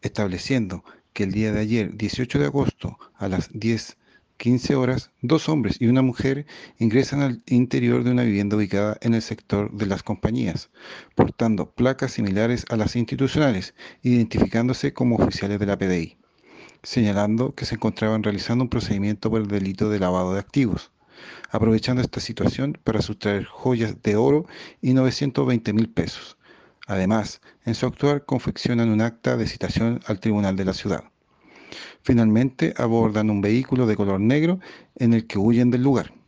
estableciendo que el día de ayer, 18 de agosto, a las 10:15 horas, dos hombres y una mujer ingresan al interior de una vivienda ubicada en el sector de las compañías, portando placas similares a las institucionales, identificándose como oficiales de la PDI, señalando que se encontraban realizando un procedimiento por el delito de lavado de activos, aprovechando esta situación para sustraer joyas de oro y 920.000 pesos. Además, en su actuar confeccionan un acta de citación al Tribunal de la Ciudad. Finalmente, abordan un vehículo de color negro en el que huyen del lugar.